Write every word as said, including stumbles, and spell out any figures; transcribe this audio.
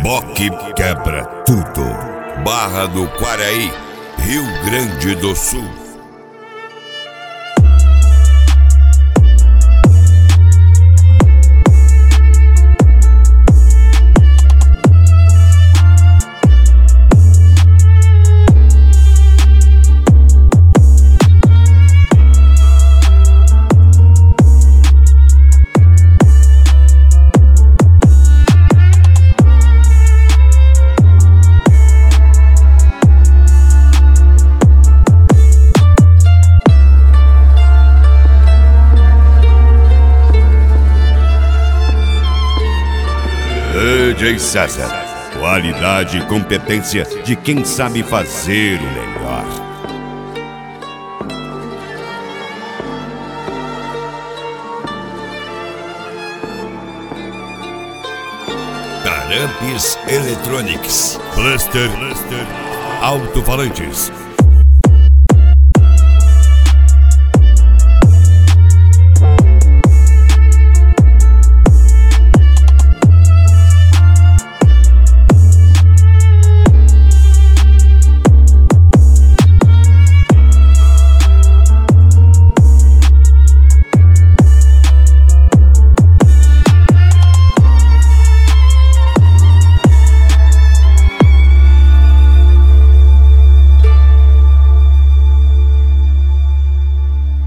Boque quebra tudo. Barra do Quaraí, Rio Grande do Sul. D J César, qualidade e competência de quem sabe fazer o melhor. Tarampes Electronics, Blaster, Blaster, Alto-falantes,